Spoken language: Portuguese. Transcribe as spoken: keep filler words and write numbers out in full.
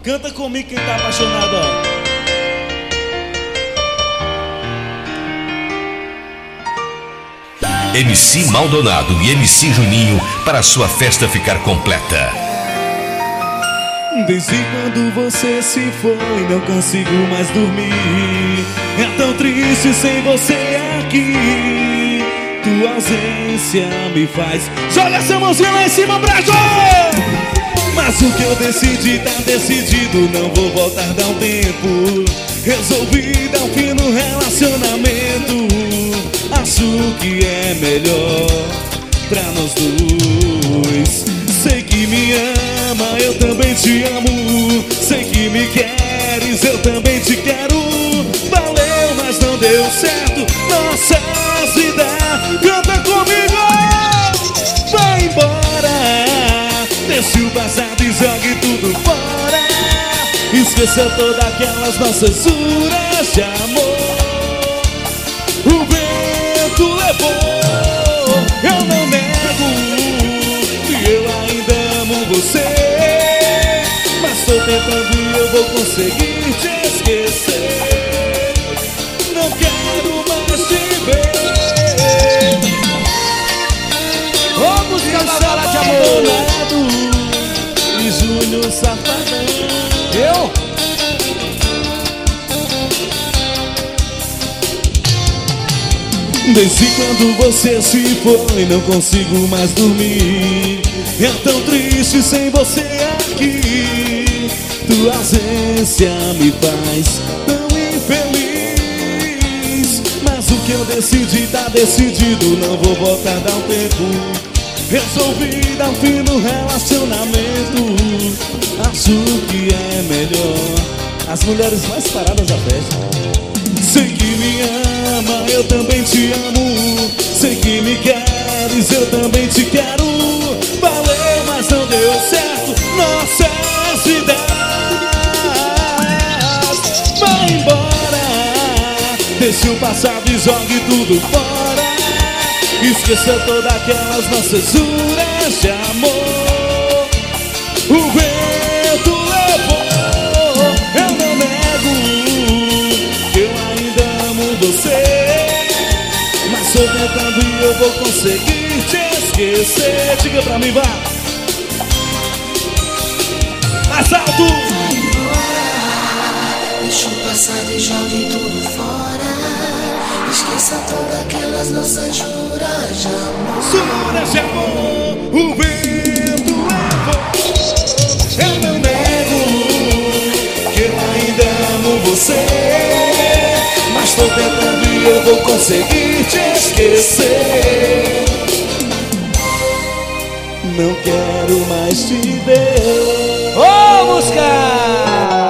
Canta comigo quem tá apaixonado, ó. M C Maldonado e M C Juninho para a sua festa ficar completa. Desde quando você se foi, não consigo mais dormir. É tão triste sem você aqui. Tua ausência me faz. Joga essa mãozinha lá em cima pra jogar. Mas o que eu decidi tá decidido. Não vou voltar, dá um tempo. Resolvi dar um fim no relacionamento. Acho que é melhor pra nós dois. Sei que me ama, eu também te amo. Sei que me queres, eu também te quero. Valeu, mas não deu certo nossas vidas. Canta comigo! Vai embora, deixe o passado e jogue tudo fora. Esqueça todas aquelas nossas juras de amor. O vento levou, eu não nego que eu ainda amo você. Mas tô tentando e eu vou conseguir te esquecer. Não quero mais te ver. Ô, música pra falar de amor. E Júnior Safadão. Eu? Desde quando você se foi, não consigo mais dormir. É tão triste sem você aqui. Tua ausência me faz tão infeliz. Mas o que eu decidi tá decidido. Não vou voltar, dar um tempo. Resolvi dar um fim no relacionamento. Acho que é melhor. As mulheres mais paradas da festa. Sei que me ama, eu também te amo. Sei que me queres, eu também te quero. Valeu, mas não deu certo nossas vidas. Vai embora, deixe o passado e jogue tudo fora. Esqueça todas aquelas nossas juras de amor. O vento levou, eu não nego que eu ainda amo você. Mas tô tentando e eu vou conseguir te esquecer. Diga pra mim, vá. Mais alto. Deixa o passado e jogue tudo fora. Esqueça todas aquelas nossas juras de amor. Juras de amor. O vento levou, eu não nego que eu ainda amo você. Mas tô tentando e eu vou conseguir te esquecer. Não quero mais te ver. Ô, música!